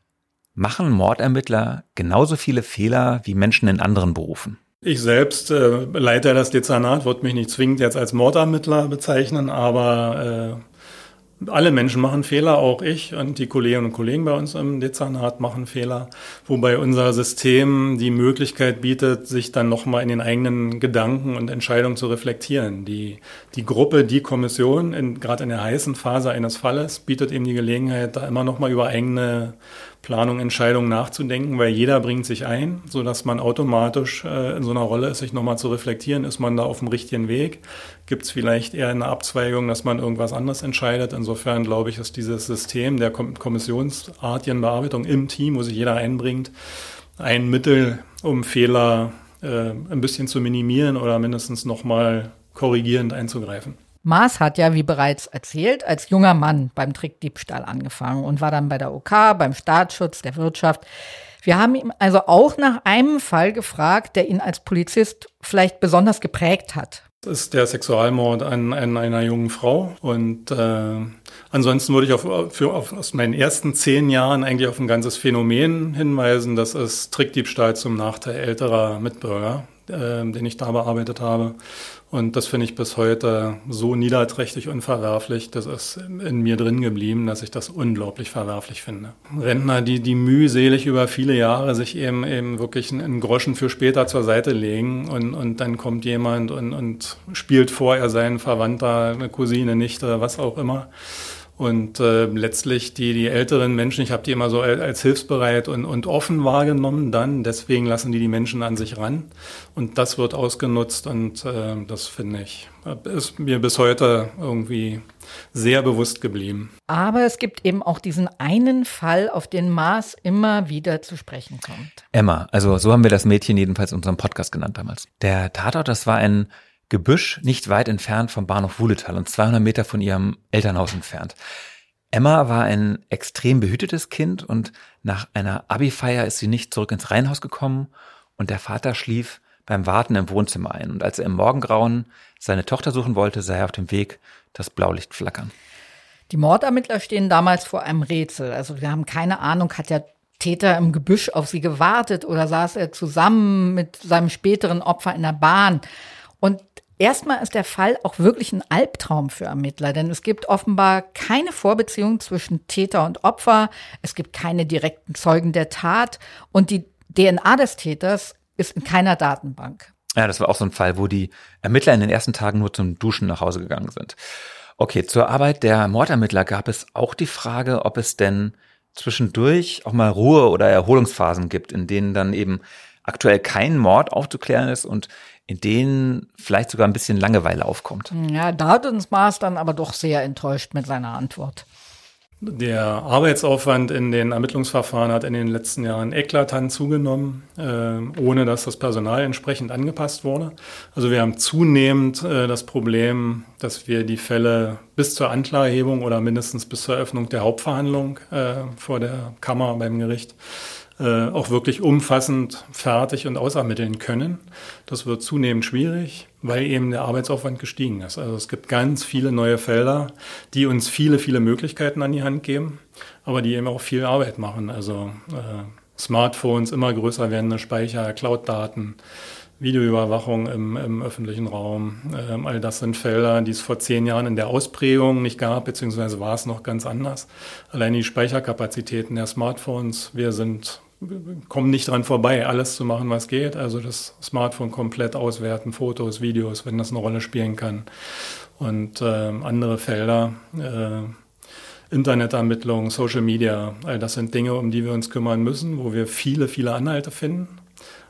B: machen Mordermittler genauso viele Fehler wie Menschen in anderen Berufen?
A: Ich selbst äh, leite das Dezernat, würde mich nicht zwingend jetzt als Mordermittler bezeichnen, aber äh, alle Menschen machen Fehler, auch ich und die Kolleginnen und Kollegen bei uns im Dezernat machen Fehler, wobei unser System die Möglichkeit bietet, sich dann nochmal in den eigenen Gedanken und Entscheidungen zu reflektieren. Die, die Gruppe, die Kommission, in, gerade in der heißen Phase eines Falles, bietet eben die Gelegenheit, da immer nochmal über eigene Planung, Entscheidungen nachzudenken, weil jeder bringt sich ein, sodass man automatisch äh, in so einer Rolle ist, sich nochmal zu reflektieren, ist man da auf dem richtigen Weg? Gibt es vielleicht eher eine Abzweigung, dass man irgendwas anderes entscheidet? Insofern glaube ich, ist dieses System der Kom- kommissionsartigen Bearbeitung im Team, wo sich jeder einbringt, ein Mittel, um Fehler äh, ein bisschen zu minimieren oder mindestens nochmal korrigierend einzugreifen.
C: Maas hat ja, wie bereits erzählt, als junger Mann beim Trickdiebstahl angefangen und war dann bei der O K, beim Staatsschutz, der Wirtschaft. Wir haben ihn also auch nach einem Fall gefragt, der ihn als Polizist vielleicht besonders geprägt hat.
A: Das ist der Sexualmord an, an einer jungen Frau. Und äh, ansonsten würde ich auf, für, auf, aus meinen ersten zehn Jahren eigentlich auf ein ganzes Phänomen hinweisen. Das ist Trickdiebstahl zum Nachteil älterer Mitbürger, äh, den ich da bearbeitet habe. Und das finde ich bis heute so niederträchtig und verwerflich. Das ist in mir drin geblieben, dass ich das unglaublich verwerflich finde. Rentner, die, die mühselig über viele Jahre sich eben, eben wirklich einen Groschen für später zur Seite legen und, und dann kommt jemand und, und spielt vor, er sei ein Verwandter, eine Cousine, Nichte, was auch immer. Und äh, letztlich die, die älteren Menschen, ich habe die immer so als, als hilfsbereit und, und offen wahrgenommen dann. Deswegen lassen die die Menschen an sich ran. Und das wird ausgenutzt und äh, das finde ich, ist mir bis heute irgendwie sehr bewusst geblieben.
C: Aber es gibt eben auch diesen einen Fall, auf den Maas immer wieder zu sprechen kommt.
B: Emma, also so haben wir das Mädchen jedenfalls in unserem Podcast genannt damals. Der Tatort, das war ein Gebüsch nicht weit entfernt vom Bahnhof Wuhletal und zweihundert Meter von ihrem Elternhaus entfernt. Emma war ein extrem behütetes Kind und nach einer Abi-Feier ist sie nicht zurück ins Reihenhaus gekommen und der Vater schlief beim Warten im Wohnzimmer ein. Und als er im Morgengrauen seine Tochter suchen wollte, sah er auf dem Weg das Blaulicht flackern.
C: Die Mordermittler stehen damals vor einem Rätsel. Also wir haben keine Ahnung, hat der Täter im Gebüsch auf sie gewartet oder saß er zusammen mit seinem späteren Opfer in der Bahn? Und erstmal ist der Fall auch wirklich ein Albtraum für Ermittler, denn es gibt offenbar keine Vorbeziehung zwischen Täter und Opfer, es gibt keine direkten Zeugen der Tat und die D N A des Täters ist in keiner Datenbank.
B: Ja, das war auch so ein Fall, wo die Ermittler in den ersten Tagen nur zum Duschen nach Hause gegangen sind. Okay, zur Arbeit der Mordermittler gab es auch die Frage, ob es denn zwischendurch auch mal Ruhe- oder Erholungsphasen gibt, in denen dann eben aktuell kein Mord aufzuklären ist und in denen vielleicht sogar ein bisschen Langeweile aufkommt.
C: Ja, da hat uns Maas dann aber doch sehr enttäuscht mit seiner Antwort.
A: Der Arbeitsaufwand in den Ermittlungsverfahren hat in den letzten Jahren eklatant zugenommen, äh, ohne dass das Personal entsprechend angepasst wurde. Also wir haben zunehmend äh, das Problem, dass wir die Fälle bis zur Anklageerhebung oder mindestens bis zur Eröffnung der Hauptverhandlung äh, vor der Kammer beim Gericht äh, auch wirklich umfassend fertig und ausermitteln können. Das wird zunehmend schwierig, weil eben der Arbeitsaufwand gestiegen ist. Also es gibt ganz viele neue Felder, die uns viele, viele Möglichkeiten an die Hand geben, aber die eben auch viel Arbeit machen. Also äh, Smartphones, immer größer werdende Speicher, Cloud-Daten, Videoüberwachung im, im öffentlichen Raum. Ähm, all das sind Felder, die es vor zehn Jahren in der Ausprägung nicht gab, beziehungsweise war es noch ganz anders. Allein die Speicherkapazitäten der Smartphones, wir sind kommen nicht dran vorbei, alles zu machen, was geht. Also das Smartphone komplett auswerten, Fotos, Videos, wenn das eine Rolle spielen kann. Und äh, andere Felder, äh, Internetermittlung, Social Media, all das sind Dinge, um die wir uns kümmern müssen, wo wir viele, viele Anhalte finden.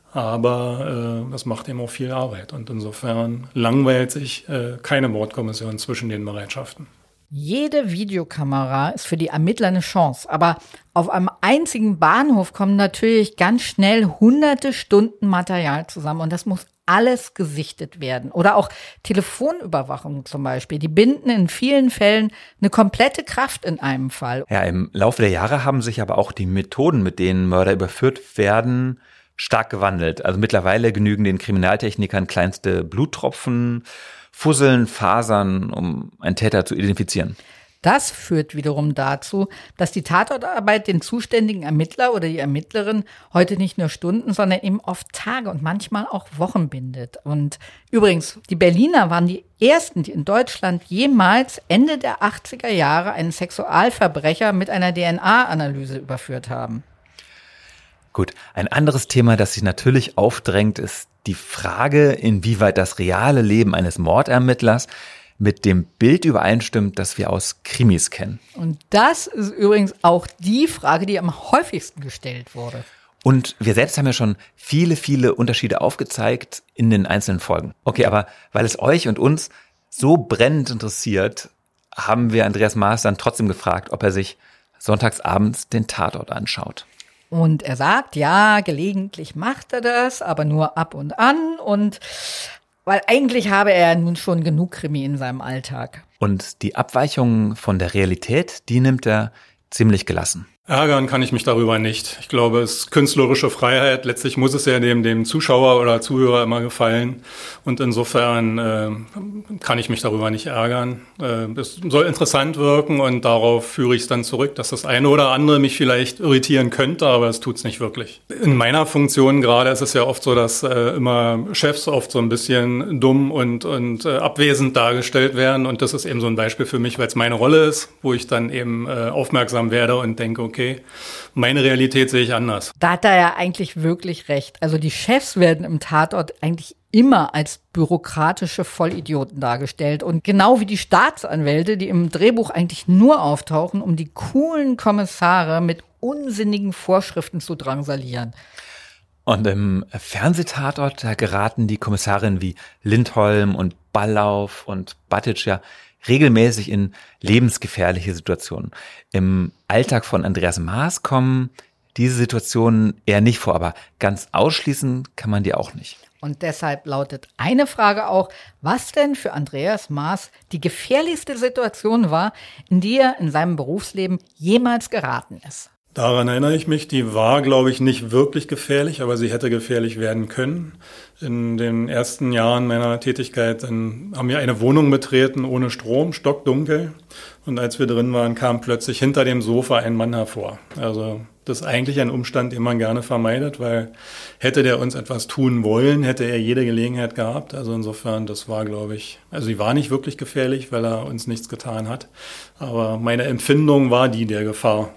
A: Aber äh, das macht eben auch viel Arbeit. Und insofern langweilt sich äh, keine Mordkommission zwischen den Bereitschaften.
C: Jede Videokamera ist für die Ermittler eine Chance, aber auf einem einzigen Bahnhof kommen natürlich ganz schnell hunderte Stunden Material zusammen und das muss alles gesichtet werden. Oder auch Telefonüberwachung zum Beispiel. Die binden in vielen Fällen eine komplette Kraft in einem Fall.
B: Ja, im Laufe der Jahre haben sich aber auch die Methoden, mit denen Mörder überführt werden, stark gewandelt. Also mittlerweile genügen den Kriminaltechnikern kleinste Bluttropfen, Fusseln, Fasern, um einen Täter zu identifizieren.
C: das führt wiederum dazu, dass die Tatortarbeit den zuständigen Ermittler oder die Ermittlerin heute nicht nur Stunden, sondern eben oft Tage und manchmal auch Wochen bindet. Und übrigens, die Berliner waren die ersten, die in Deutschland jemals Ende der achtziger Jahre einen Sexualverbrecher mit einer D N A-Analyse überführt haben.
B: Gut, ein anderes Thema, das sich natürlich aufdrängt, ist die Frage, inwieweit das reale Leben eines Mordermittlers mit dem Bild übereinstimmt, das wir aus Krimis kennen.
C: Und das ist übrigens auch die Frage, die am häufigsten gestellt wurde.
B: Und wir selbst haben ja schon viele, viele Unterschiede aufgezeigt in den einzelnen Folgen. Okay, aber weil es euch und uns so brennend interessiert, haben wir Andreas Maaß dann trotzdem gefragt, ob er sich sonntagsabends den Tatort anschaut.
C: Und er sagt, ja, gelegentlich macht er das, aber nur ab und an. Und weil eigentlich habe er nun schon genug Krimi in seinem Alltag.
B: Und die Abweichungen von der Realität, die nimmt er ziemlich gelassen.
A: Ärgern kann ich mich darüber nicht. Ich glaube, es ist künstlerische Freiheit. Letztlich muss es ja dem, dem Zuschauer oder Zuhörer immer gefallen. Und insofern äh, kann ich mich darüber nicht ärgern. Äh, es soll interessant wirken und darauf führe ich es dann zurück, dass das eine oder andere mich vielleicht irritieren könnte, aber es tut es nicht wirklich. In meiner Funktion gerade ist es ja oft so, dass äh, immer Chefs oft so ein bisschen dumm und, und äh, abwesend dargestellt werden. Und das ist eben so ein Beispiel für mich, weil es meine Rolle ist, wo ich dann eben äh, aufmerksam werde und denke, okay, Okay, meine Realität sehe ich anders.
C: Da hat er ja eigentlich wirklich recht. Also die Chefs werden im Tatort eigentlich immer als bürokratische Vollidioten dargestellt. Und genau wie die Staatsanwälte, die im Drehbuch eigentlich nur auftauchen, um die coolen Kommissare mit unsinnigen Vorschriften zu drangsalieren.
B: Und im Fernsehtatort, da geraten die Kommissarinnen wie Lindholm und Ballauf und Batic ja regelmäßig in lebensgefährliche Situationen. Im Alltag von Andreas Maaß kommen diese Situationen eher nicht vor, aber ganz ausschließen kann man die auch nicht.
C: Und deshalb lautet eine Frage auch, was denn für Andreas Maaß die gefährlichste Situation war, in die er in seinem Berufsleben jemals geraten ist.
A: Daran erinnere ich mich, die war, glaube ich, nicht wirklich gefährlich, aber sie hätte gefährlich werden können. In den ersten Jahren meiner Tätigkeit dann haben wir eine Wohnung betreten ohne Strom, stockdunkel. Und als wir drin waren, kam plötzlich hinter dem Sofa ein Mann hervor. Also das ist eigentlich ein Umstand, den man gerne vermeidet, weil hätte der uns etwas tun wollen, hätte er jede Gelegenheit gehabt. Also insofern, das war, glaube ich, also sie war nicht wirklich gefährlich, weil er uns nichts getan hat. Aber meine Empfindung war die der Gefahr.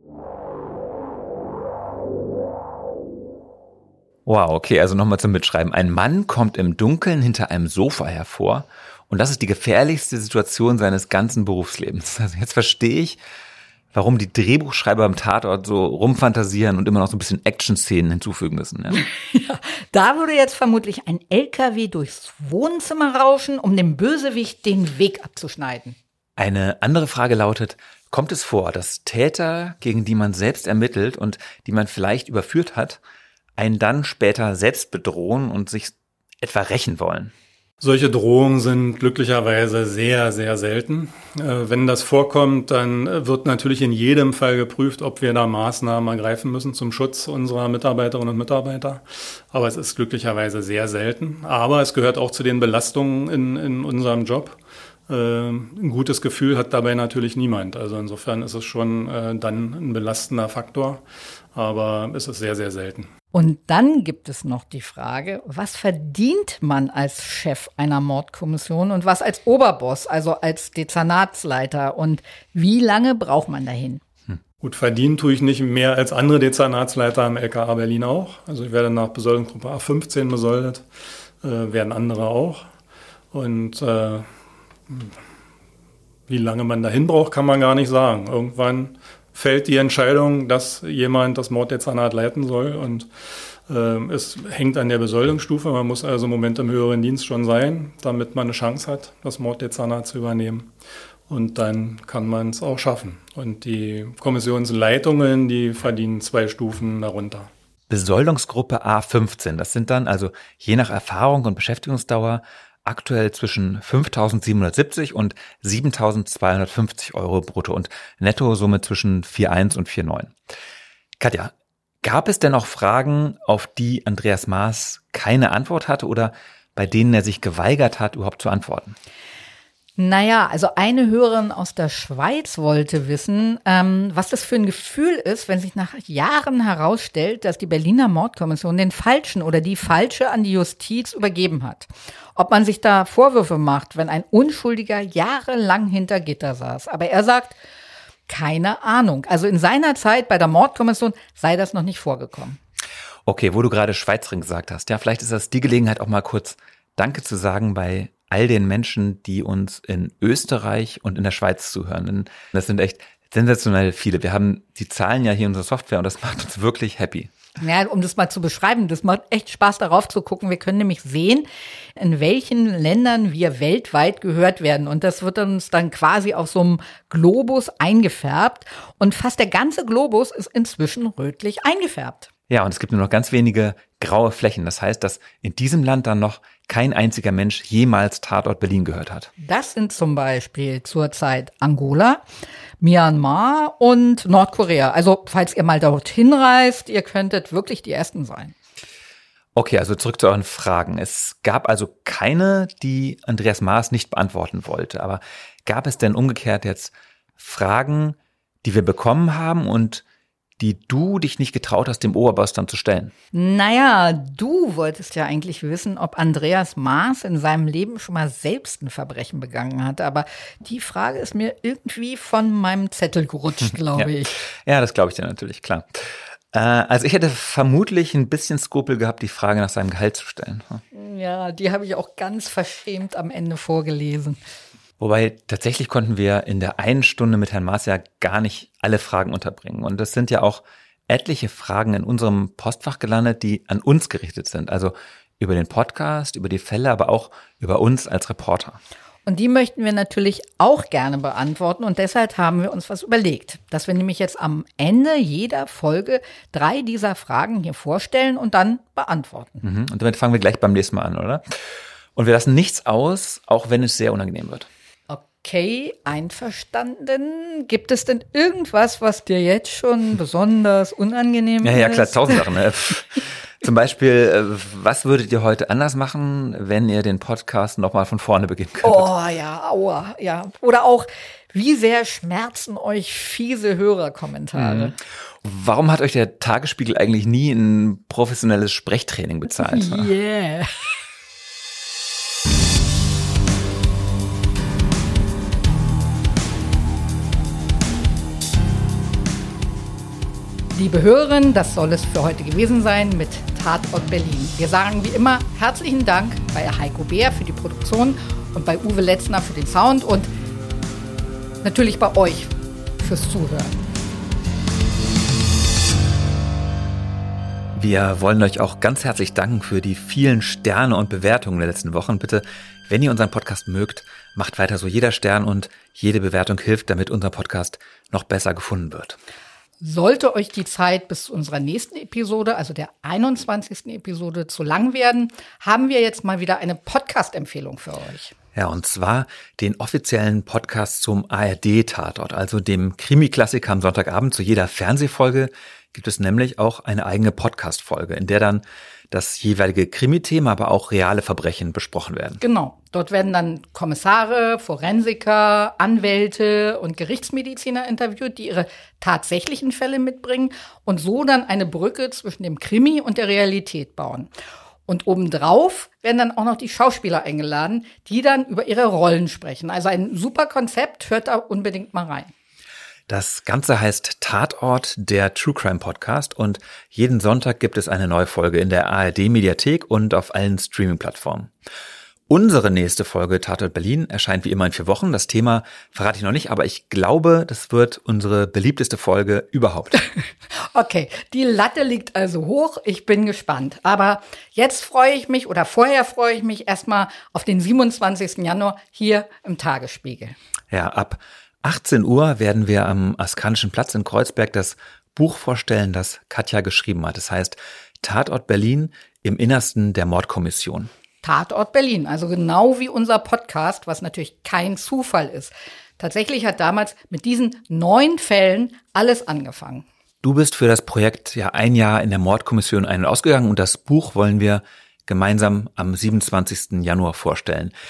B: Wow, okay, also nochmal zum Mitschreiben. Ein Mann kommt im Dunkeln hinter einem Sofa hervor und das ist die gefährlichste Situation seines ganzen Berufslebens. Also jetzt verstehe ich, warum die Drehbuchschreiber im Tatort so rumfantasieren und immer noch so ein bisschen Action-Szenen hinzufügen müssen. Ja.
C: Ja, da würde jetzt vermutlich ein L K W durchs Wohnzimmer rauschen, um dem Bösewicht den Weg abzuschneiden.
B: Eine andere Frage lautet, kommt es vor, dass Täter, gegen die man selbst ermittelt und die man vielleicht überführt hat, einen dann später selbst bedrohen und sich etwa rächen wollen?
A: Solche Drohungen sind glücklicherweise sehr, sehr selten. Äh, wenn das vorkommt, dann wird natürlich in jedem Fall geprüft, ob wir da Maßnahmen ergreifen müssen zum Schutz unserer Mitarbeiterinnen und Mitarbeiter. Aber es ist glücklicherweise sehr selten. Aber es gehört auch zu den Belastungen in, in unserem Job. Äh, ein gutes Gefühl hat dabei natürlich niemand. Also insofern ist es schon äh, dann ein belastender Faktor. Aber es ist sehr, sehr selten.
C: Und dann gibt es noch die Frage, was verdient man als Chef einer Mordkommission und was als Oberboss, also als Dezernatsleiter, und wie lange braucht man dahin?
A: Hm. Gut, verdienen tue ich nicht mehr als andere Dezernatsleiter im L K A Berlin auch. Also ich werde nach Besoldungsgruppe A fünfzehn besoldet, äh, werden andere auch. Und äh, wie lange man dahin braucht, kann man gar nicht sagen. Irgendwann fällt die Entscheidung, dass jemand das Morddezernat leiten soll und äh, es hängt an der Besoldungsstufe. Man muss also im Moment im höheren Dienst schon sein, damit man eine Chance hat, das Morddezernat zu übernehmen. Und dann kann man es auch schaffen. Und die Kommissionsleitungen, die verdienen zwei Stufen darunter.
B: Besoldungsgruppe A fünfzehn, das sind dann also je nach Erfahrung und Beschäftigungsdauer aktuell zwischen fünftausendsiebenhundertsiebzig und siebentausendzweihundertfünfzig Euro brutto und netto somit zwischen vier Komma eins und vier Komma neun. Katja, gab es denn auch Fragen, auf die Andreas Maaß keine Antwort hatte oder bei denen er sich geweigert hat, überhaupt zu antworten?
C: Naja, also eine Hörerin aus der Schweiz wollte wissen, ähm, was das für ein Gefühl ist, wenn sich nach Jahren herausstellt, dass die Berliner Mordkommission den Falschen oder die Falsche an die Justiz übergeben hat. Ob man sich da Vorwürfe macht, wenn ein Unschuldiger jahrelang hinter Gitter saß. Aber er sagt, keine Ahnung. Also in seiner Zeit bei der Mordkommission sei das noch nicht vorgekommen.
B: Okay, wo du gerade Schweizerin gesagt hast, ja, vielleicht ist das die Gelegenheit, auch mal kurz Danke zu sagen bei all den Menschen, die uns in Österreich und in der Schweiz zuhören. Denn das sind echt sensationell viele. Wir haben die Zahlen ja hier in unserer Software und das macht uns wirklich happy.
C: Ja, um das mal zu beschreiben, das macht echt Spaß, darauf zu gucken. Wir können nämlich sehen, in welchen Ländern wir weltweit gehört werden. Und das wird uns dann quasi auf so einem Globus eingefärbt. Und fast der ganze Globus ist inzwischen rötlich eingefärbt.
B: Ja, und es gibt nur noch ganz wenige graue Flächen. Das heißt, dass in diesem Land dann noch kein einziger Mensch jemals Tatort Berlin gehört hat.
C: Das sind zum Beispiel zurzeit Angola, Myanmar und Nordkorea. Also falls ihr mal dorthin reist, ihr könntet wirklich die Ersten sein.
B: Okay, also zurück zu euren Fragen. Es gab also keine, die Andreas Maaß nicht beantworten wollte. Aber gab es denn umgekehrt jetzt Fragen, die wir bekommen haben und die du dich nicht getraut hast, dem Oberboss dann zu stellen?
C: Naja, du wolltest ja eigentlich wissen, ob Andreas Maaß in seinem Leben schon mal selbst ein Verbrechen begangen hat. Aber die Frage ist mir irgendwie von meinem Zettel gerutscht, glaube
B: ja.
C: ich.
B: Ja, das glaube ich dir natürlich, klar. Äh, also ich hätte vermutlich ein bisschen Skrupel gehabt, die Frage nach seinem Gehalt zu stellen.
C: Ja, die habe ich auch ganz verschämt am Ende vorgelesen.
B: Wobei tatsächlich konnten wir in der einen Stunde mit Herrn Maaß ja gar nicht alle Fragen unterbringen. Und das sind ja auch etliche Fragen in unserem Postfach gelandet, die an uns gerichtet sind. Also über den Podcast, über die Fälle, aber auch über uns als Reporter.
C: Und die möchten wir natürlich auch gerne beantworten. Und deshalb haben wir uns was überlegt, dass wir nämlich jetzt am Ende jeder Folge drei dieser Fragen hier vorstellen und dann beantworten.
B: Mhm. Und damit fangen wir gleich beim nächsten Mal an, oder? Und wir lassen nichts aus, auch wenn es sehr unangenehm wird.
C: Okay, einverstanden. Gibt es denn irgendwas, was dir jetzt schon besonders unangenehm
B: ja,
C: ist?
B: Ja, klar, tausend Sachen. Ne? Zum Beispiel, was würdet ihr heute anders machen, wenn ihr den Podcast nochmal von vorne beginnen könntet?
C: Oh ja, aua, ja. Oder auch, wie sehr schmerzen euch fiese Hörerkommentare?
B: Mhm. Warum hat euch der Tagesspiegel eigentlich nie ein professionelles Sprechtraining bezahlt?
C: Yeah. Liebe Hörerinnen, das soll es für heute gewesen sein mit Tatort Berlin. Wir sagen wie immer herzlichen Dank bei Heiko Beer für die Produktion und bei Uwe Letzner für den Sound und natürlich bei euch fürs Zuhören.
B: Wir wollen euch auch ganz herzlich danken für die vielen Sterne und Bewertungen der letzten Wochen. Bitte, wenn ihr unseren Podcast mögt, macht weiter so. Jeder Stern und jede Bewertung hilft, damit unser Podcast noch besser gefunden wird.
C: Sollte euch die Zeit bis zu unserer nächsten Episode, also der einundzwanzigsten Episode, zu lang werden, haben wir jetzt mal wieder eine Podcast-Empfehlung für euch.
B: Ja, und zwar den offiziellen Podcast zum A R D-Tatort, also dem Krimi-Klassiker am Sonntagabend. Zu jeder Fernsehfolge gibt es nämlich auch eine eigene Podcast-Folge, in der dann das jeweilige Krimi-Thema, aber auch reale Verbrechen besprochen werden.
C: Genau. Dort werden dann Kommissare, Forensiker, Anwälte und Gerichtsmediziner interviewt, die ihre tatsächlichen Fälle mitbringen und so dann eine Brücke zwischen dem Krimi und der Realität bauen. Und obendrauf werden dann auch noch die Schauspieler eingeladen, die dann über ihre Rollen sprechen. Also ein super Konzept, hört da unbedingt mal rein.
B: Das Ganze heißt Tatort, der True Crime Podcast, und jeden Sonntag gibt es eine neue Folge in der A R D-Mediathek und auf allen Streaming-Plattformen. Unsere nächste Folge Tatort Berlin erscheint wie immer in vier Wochen. Das Thema verrate ich noch nicht, aber ich glaube, das wird unsere beliebteste Folge überhaupt.
C: Okay, die Latte liegt also hoch. Ich bin gespannt. Aber jetzt freue ich mich oder vorher freue ich mich erstmal auf den siebenundzwanzigsten Januar hier im Tagesspiegel.
B: Ja, ab achtzehn Uhr werden wir am Askanischen Platz in Kreuzberg das Buch vorstellen, das Katja geschrieben hat. Das heißt Tatort Berlin im Innersten der Mordkommission.
C: Tatort Berlin, also genau wie unser Podcast, was natürlich kein Zufall ist. Tatsächlich hat damals mit diesen neun Fällen alles angefangen.
B: Du bist für das Projekt ja ein Jahr in der Mordkommission ein- und ausgegangen und das Buch wollen wir gemeinsam am siebenundzwanzigsten Januar vorstellen.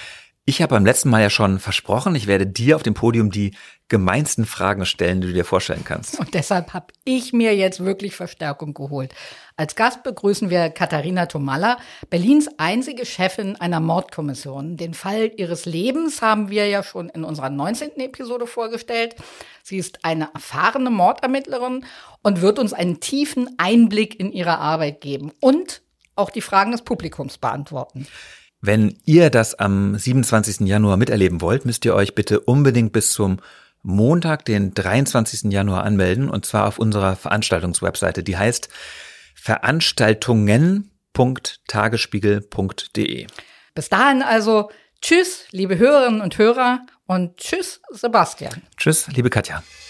B: Ich habe beim letzten Mal ja schon versprochen, ich werde dir auf dem Podium die gemeinsten Fragen stellen, die du dir vorstellen kannst.
C: Und deshalb habe ich mir jetzt wirklich Verstärkung geholt. Als Gast begrüßen wir Katharina Tomalla, Berlins einzige Chefin einer Mordkommission. Den Fall ihres Lebens haben wir ja schon in unserer neunzehnten Episode vorgestellt. Sie ist eine erfahrene Mordermittlerin und wird uns einen tiefen Einblick in ihre Arbeit geben und auch die Fragen des Publikums beantworten.
B: Wenn ihr das am siebenundzwanzigsten Januar miterleben wollt, müsst ihr euch bitte unbedingt bis zum Montag, den dreiundzwanzigsten Januar anmelden, und zwar auf unserer Veranstaltungswebseite. Die heißt veranstaltungen punkt tagesspiegel punkt de.
C: Bis dahin also tschüss, liebe Hörerinnen und Hörer, und tschüss, Sebastian.
B: Tschüss, liebe Katja.